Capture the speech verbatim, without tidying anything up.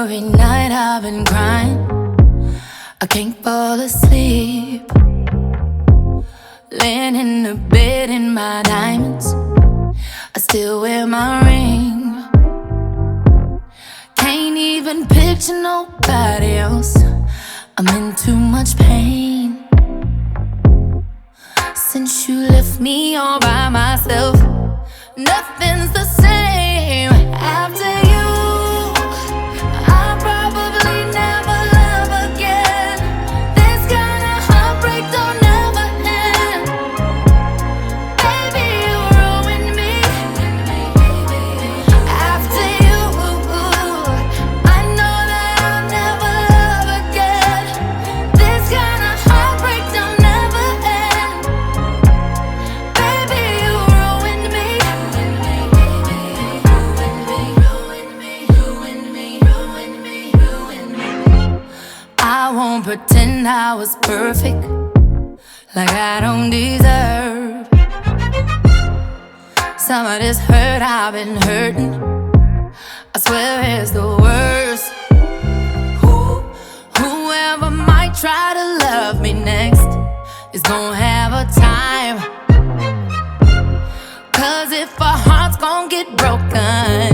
Every night I've been crying, I can't fall asleep. Laying in the bed in my diamonds, I still wear my ring. Can't even picture nobody else, I'm in too much pain. Since you left me all by myself, nothing's the same after you. I'll probably never love again. This kind of heartbreak don't never end. Baby, you ruined me. After you, I know that I'll never love again. This kind of heartbreak don't never end. Baby, you ruined me. Ruined me, ruined me, ruined me, ruined me. I won't pretend I was perfect, like I don't deserve some of this hurt I've been hurting. I swear it's the worst. Who, whoever might try to love me next is gonna have a time. Cause if a heart's gonna get broken,